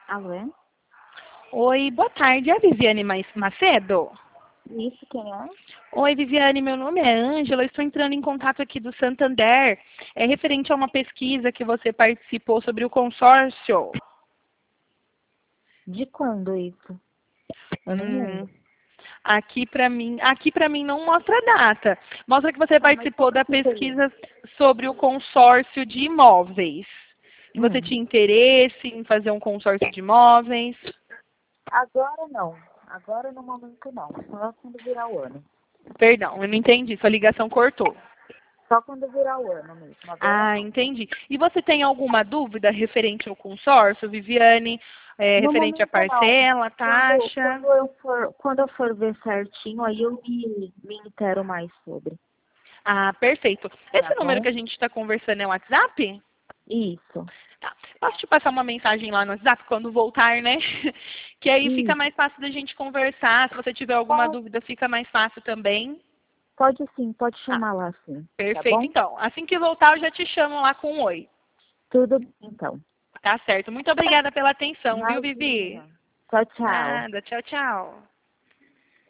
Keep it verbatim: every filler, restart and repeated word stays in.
Alô? Oi, boa tarde. É a Viviane Mais- Macedo? Isso, quem é? Oi, Viviane, meu nome é Ângela. Estou entrando em contato aqui do Santander. É referente a uma pesquisa que você participou sobre o consórcio. De quando isso? Eu não Hum, lembro. aqui para mim, aqui para mim não mostra a data. Mostra que você Tá, mas participou como da que foi? pesquisa sobre o consórcio de imóveis. Que você Hum, tinha interesse em fazer um consórcio de imóveis. agora não. Agora no momento não. Só quando virar o ano. Perdão, eu não entendi. Sua ligação cortou. Só quando virar o ano mesmo. Agora Ah, não. entendi. E você tem alguma dúvida referente ao consórcio, Viviane? É, No referente à momento não. parcela, Quando, taxa? quando, eu for, quando eu for ver certinho, aí eu me, me intero mais sobre. Ah, perfeito. Tá Esse número bom? que a gente está conversando é o WhatsApp? Isso. Tá. Posso te passar uma mensagem lá no WhatsApp quando voltar, né? Que aí fica Isso. mais fácil da gente conversar. Se você tiver alguma Pode, dúvida, fica mais fácil também. pode sim, pode Ah, chamar lá sim. Tá perfeito. bom? Então, assim que voltar, eu já te chamo lá com um oi. Tudo bem, então. Tá certo. Muito obrigada pela atenção, viu, Vivi? Imagina. Tchau, tchau. Nada. Tchau, tchau.